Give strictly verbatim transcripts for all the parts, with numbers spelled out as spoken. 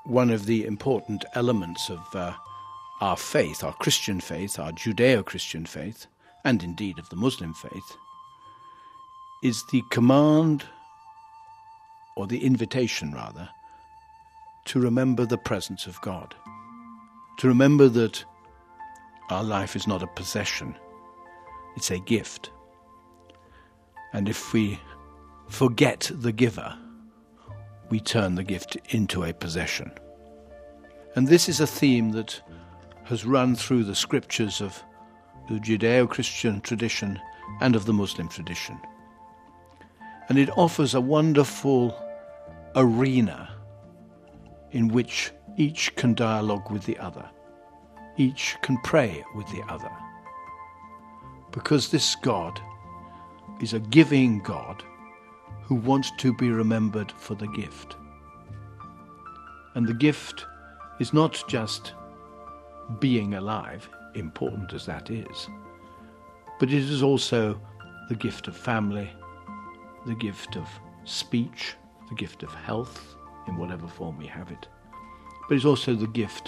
one of the important elements of uh, our faith, our Christian faith, our Judeo-Christian faith, and indeed of the Muslim faith, is the command, or the invitation rather, to remember the presence of God. To remember that our life is not a possession, it's a gift. And if we forget the giver, we turn the gift into a possession. And this is a theme that has run through the scriptures of the Judeo-Christian tradition and of the Muslim tradition. And it offers a wonderful arena in which each can dialogue with the other. Each can pray with the other. Because this God is a giving God who wants to be remembered for the gift. And the gift is not just being alive, important as that is, but it is also the gift of family, the gift of speech, the gift of health, in whatever form we have it. But it's also the gift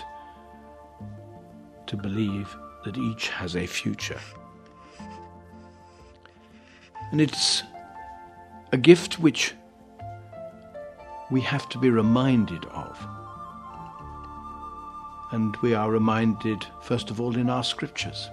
to believe that each has a future. And it's a gift which we have to be reminded of. And we are reminded, first of all, in our scriptures.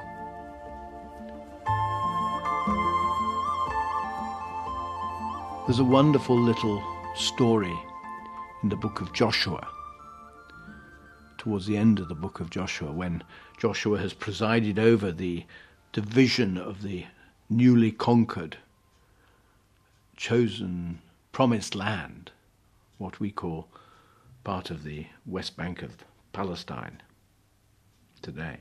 There's a wonderful little story in the book of Joshua, towards the end of the book of Joshua, when Joshua has presided over the division of the newly conquered, chosen, promised land, what we call part of the West Bank of Palestine today.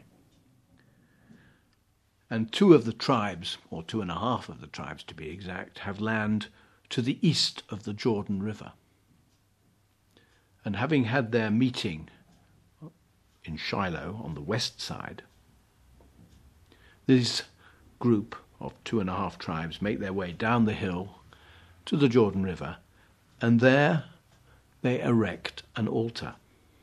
And two of the tribes, or two and a half of the tribes to be exact, have land to the east of the Jordan River. And having had their meeting in Shiloh on the west side, this group of two and a half tribes make their way down the hill to the Jordan River, and there they erect an altar.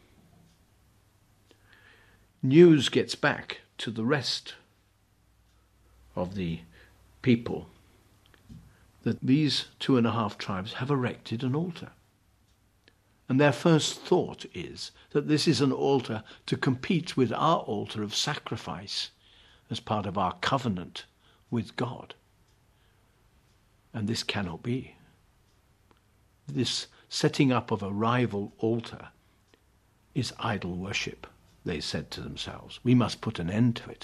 News gets back to the rest of the people that these two and a half tribes have erected an altar. And their first thought is that this is an altar to compete with our altar of sacrifice as part of our covenant with God. And this cannot be. This setting up of a rival altar is idol worship, they said to themselves. We must put an end to it.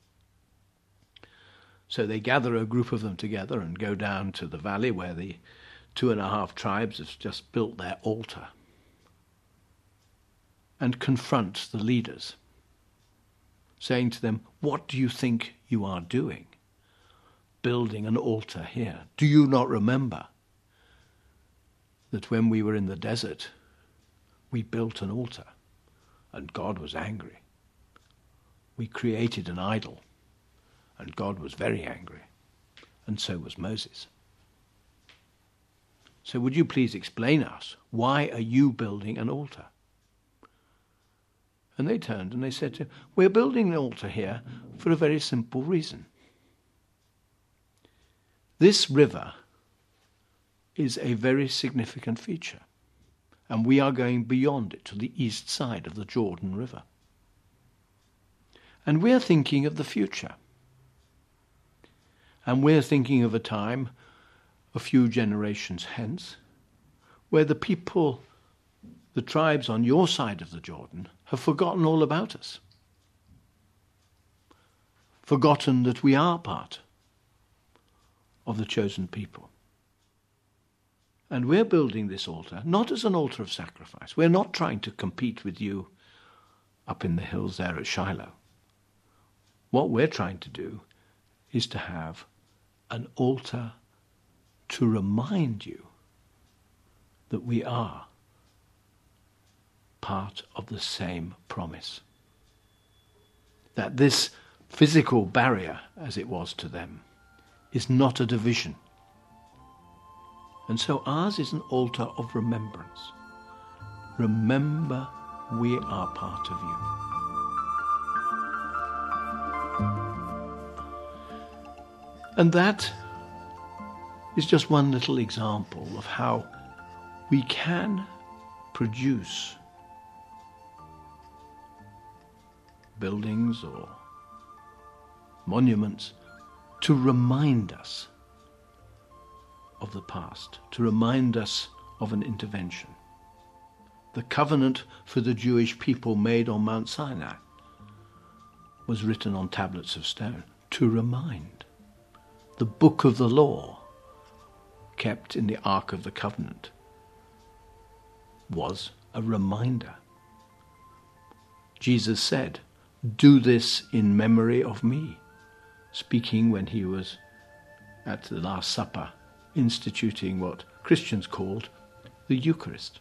So they gather a group of them together and go down to the valley where the two and a half tribes have just built their altar, and confront the leaders, saying to them, what do you think you are doing, building an altar here? Do you not remember that when we were in the desert, we built an altar, and God was angry? We created an idol, and God was very angry, and so was Moses. So would you please explain us, why are you building an altar? And they turned and they said to him, we're building an altar here for a very simple reason. This river is a very significant feature, and we are going beyond it to the east side of the Jordan River. And we're thinking of the future. And we're thinking of a time, a few generations hence, where the people, the tribes on your side of the Jordan, have forgotten all about us. Forgotten that we are part of the chosen people. And we're building this altar, not as an altar of sacrifice. We're not trying to compete with you up in the hills there at Shiloh. What we're trying to do is to have an altar to remind you that we are part of the same promise. That this physical barrier, as it was to them, is not a division. And so ours is an altar of remembrance. Remember We are part of you. And that is just one little example of how we can produce buildings or monuments to remind us of the past, to remind us of an intervention. The covenant for the Jewish people made on Mount Sinai was written on tablets of stone to remind. The book of the law, kept in the Ark of the Covenant, was a reminder. Jesus said, "Do this in memory of me," speaking when he was at the Last Supper, instituting what Christians called the Eucharist.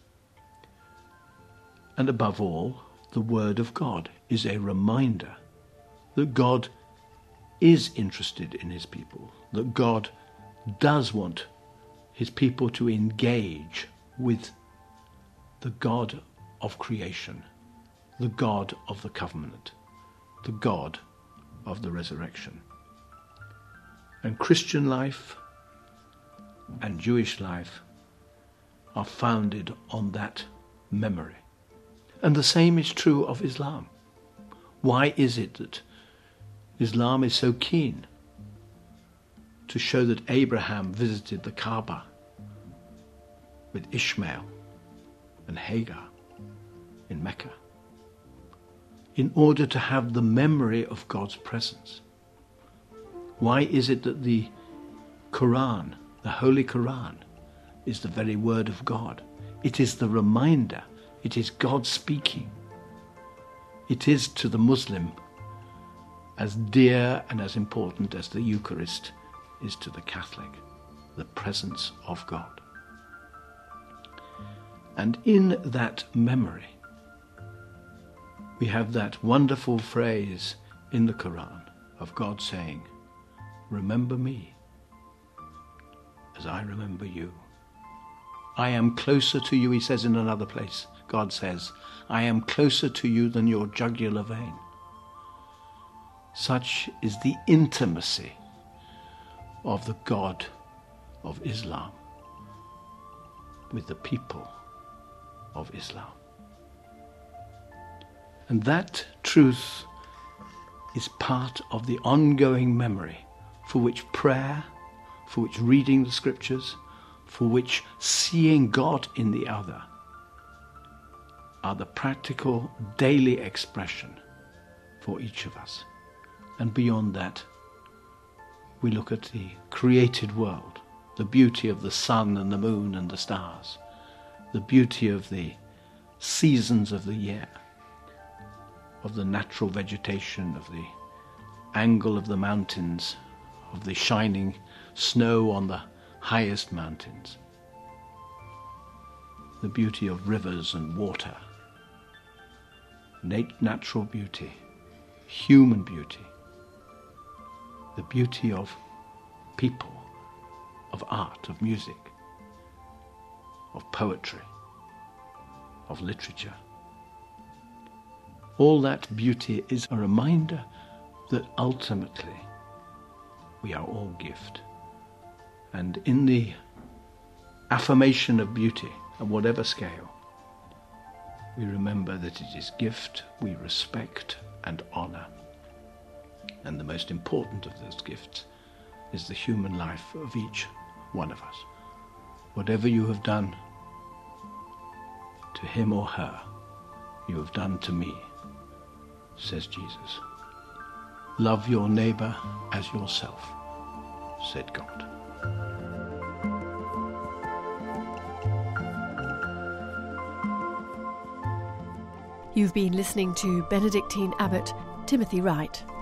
And above all, the Word of God is a reminder that God is interested in his people, that God does want his people to engage with the God of creation, the God of the covenant, the God of the resurrection. And Christian life and Jewish life are founded on that memory. And the same is true of Islam. Why is it that Islam is so keen to show that Abraham visited the Kaaba with Ishmael and Hagar in Mecca? In order to have the memory of God's presence. Why is it that the Quran, the Holy Quran, is the very word of God? It is the reminder. It is God speaking. It is to the Muslim as dear and as important as the Eucharist is to the Catholic, the presence of God. And in that memory, we have that wonderful phrase in the Quran of God saying, "Remember me as I remember you." I am closer to you, he says in another place. God says, "I am closer to you than your jugular vein." Such is the intimacy of the God of Islam with the people of Islam. And that truth is part of the ongoing memory for which prayer, for which reading the scriptures, for which seeing God in the other are the practical daily expression for each of us. And beyond that, we look at the created world, the beauty of the sun and the moon and the stars, the beauty of the seasons of the year, of the natural vegetation, of the angle of the mountains, of the shining snow on the highest mountains, the beauty of rivers and water, nat- natural beauty, human beauty, the beauty of people, of art, of music, of poetry, of literature. All that beauty is a reminder that ultimately we are all gift. And in the affirmation of beauty, at whatever scale, we remember that it is gift we respect and honor. And the most important of those gifts is the human life of each one of us. Whatever you have done to him or her, you have done to me, says Jesus. Love your neighbor as yourself, said God. You've been listening to Benedictine Abbot Timothy Wright.